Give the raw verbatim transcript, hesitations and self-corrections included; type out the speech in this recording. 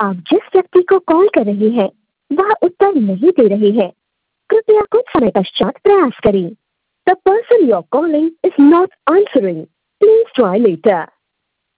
आप जिस व्यक्ति को कॉल कर रहे हैं वह उत्तर नहीं दे रहे हैं। कृपया कुछ समय पश्चात प्रयास करें। The person you are calling is not answering. Please try letter.